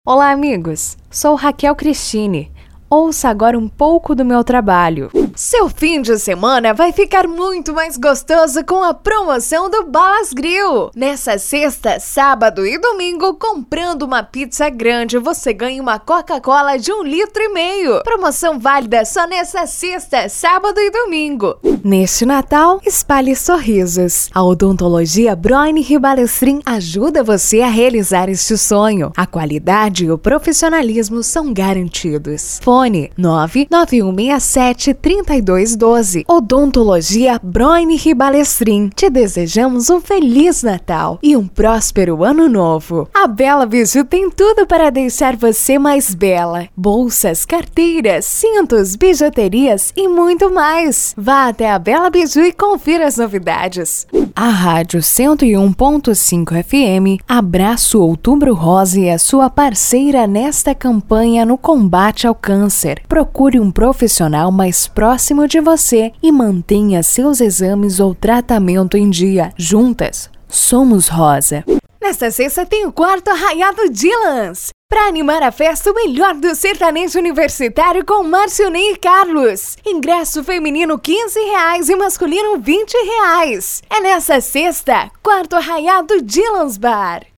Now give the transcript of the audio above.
Olá, amigos! Sou Raquel Cristine. Ouça agora um pouco do meu trabalho. Seu fim de semana vai ficar muito mais gostoso com a promoção do Balas Grill. Nessa sexta, sábado e domingo, comprando uma pizza grande, você ganha uma Coca-Cola de 1,5 litro. Promoção válida só nessa sexta, sábado e domingo. Neste Natal, espalhe sorrisos. A odontologia Broine Ribalestrin ajuda você a realizar este sonho. A qualidade e o profissionalismo são garantidos. Fone 99167-3212. Odontologia Broine Ribalestrin. Te desejamos um Feliz Natal e um próspero Ano Novo. A Bela Bijou tem tudo para deixar você mais bela. Bolsas, carteiras, cintos, bijuterias e muito mais. Vá até a Bela Bijou e confira as novidades. A Rádio 101.5 FM Abraço Outubro Rosa é a sua parceira nesta campanha no combate ao câncer. Procure um profissional mais próximo de você e mantenha seus exames ou tratamento em dia. Juntas, somos Rosa. Nesta sexta tem o quarto Arraiado Dylans. Para animar a festa, o melhor do sertanejo universitário com Márcio Ney e Carlos. Ingresso feminino R$15 e masculino R$20. É nessa sexta, quarto Arraiado Dylans Bar.